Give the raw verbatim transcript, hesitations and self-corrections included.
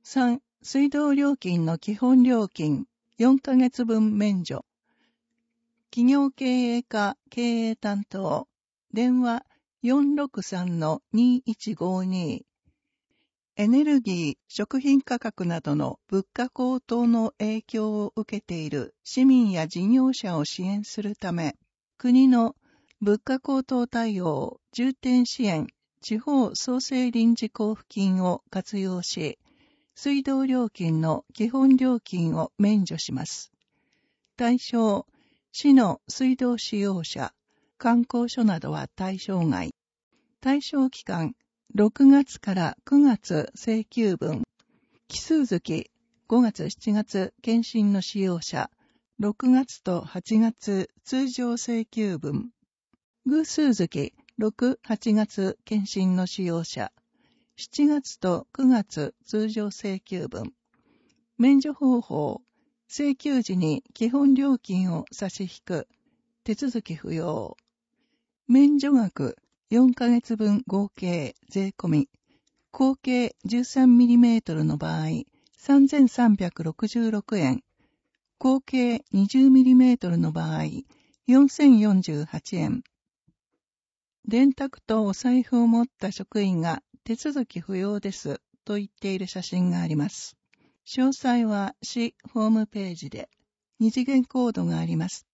さん、水道料金の基本料金よんかげつぶん免除。企業経営課経営担当。電話 よんろくさんのにいちごに。エネルギー、食品価格などの物価高騰の影響を受けている市民や事業者を支援するため、国の物価高騰対応重点支援地方創生臨時交付金を活用し、水道料金の基本料金を免除します。対象、市の水道使用者、観光所などは対象外。対象期間、ろくがつからくがつ請求分。奇数月、ごがつしちがつ検診の使用者、ろくがつとはちがつ通常請求分。偶数月、ろく、はちがつ検診の使用者、しちがつとくがつ通常請求分。免除方法、請求時に基本料金を差し引く。手続き不要。免除額よんかげつぶん合計税込み。合計 じゅうさんミリメートル の場合、さんぜんさんびゃくろくじゅうろくえん。合計 にじゅうミリメートル の場合、よんせんよんじゅうはちえん。電卓とお財布を持った職員が手続き不要ですと言っている写真があります。詳細は市ホームページで二次元コードがあります。